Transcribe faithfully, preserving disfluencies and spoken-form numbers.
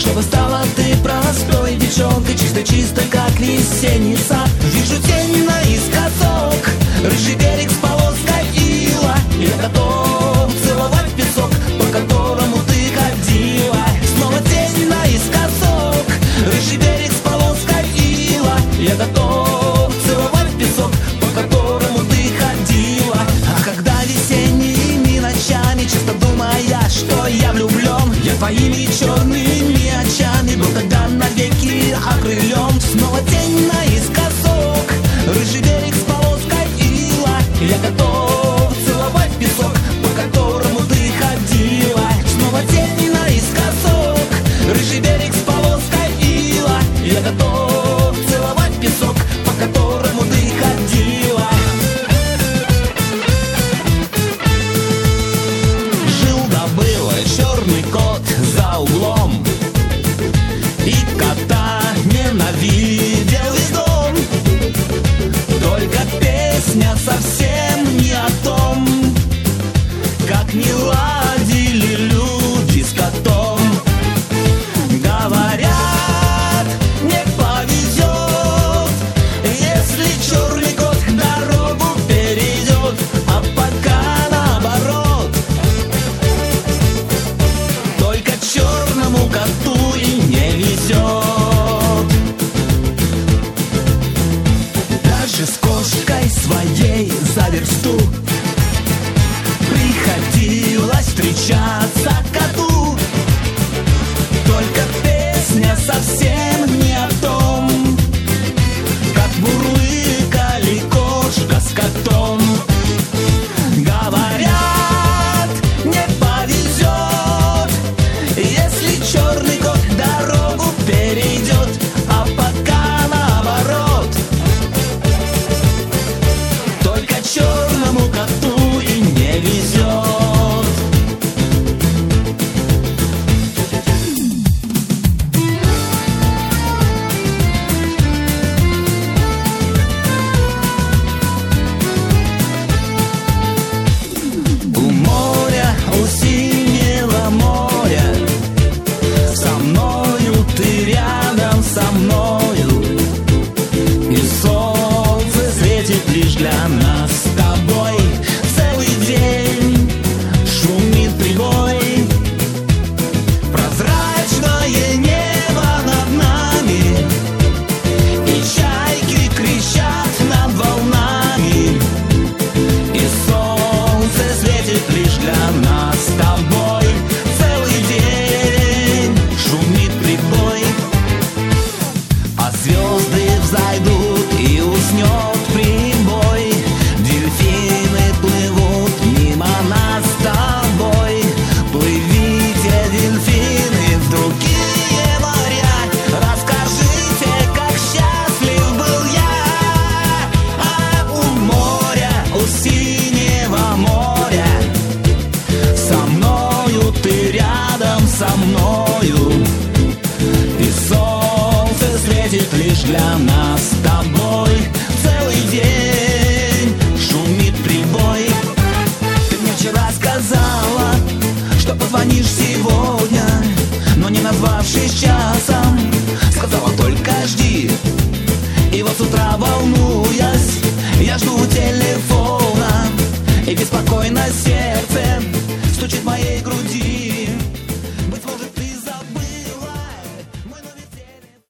чтобы стала ты простой девчонкой, чисто-чисто, как весенний сад. Вижу тень наискосок, рыжий берег с полоской ила. Я готов целовать песок, по которому ты ходила. Снова тень наискосок, рыжий берег с полоской ила. Я готов целовать песок, по которому ты ходила. А когда весенними ночами, часто думая, что я влюблен, я твоими черными очами был тогда навеки окрылен. Снова тень наискосок, рыжий берег с полоской ила. Я готов целовать песок, по которому ты ходила. Снова тень наискосок, рыжий берег с полоской ила. Я готов целовать песок, по которому ты ходила. Жил-да было черный кот за углом, и кота ненавидел весь дом. Только песня совсем не о том, как не ладили люди с котом. Говорят, не повезет, если черный кот дорогу перейдет, а пока наоборот. Только черному коту и не везет. Даже с кошкой своей за версту приходилось встречаться коту. Только песня совсем не о том, как бурлыкали кошка с котом. Говорят, не повезет, если черный кот дорогу перейдет, а пока наоборот. Только черному коту и не везет. У моря, у синего моря, со мною ты рядом со мною, и солнце светит лишь для нас с тобой. Целый день шумит прибой, прозрачное небо над нами, и чайки кричат над волнами, и солнце светит лишь для нас с тобой. Целый день шумит прибой, а звезды взойдут и уснет прибой. Дельфины плывут мимо нас с тобой. Плывите, дельфины, в другие моря, расскажите, как счастлив был я. А у моря, у синего моря, со мною ты рядом со мною, и солнце светит лишь для нас с тобой. Целый день шумит прибой. Ты мне вчера сказала, что позвонишь сегодня, но не назвавшись часом, сказала только жди. И вот с утра, волнуясь, я жду телефона, и беспокойно сердце стучит в моей груди.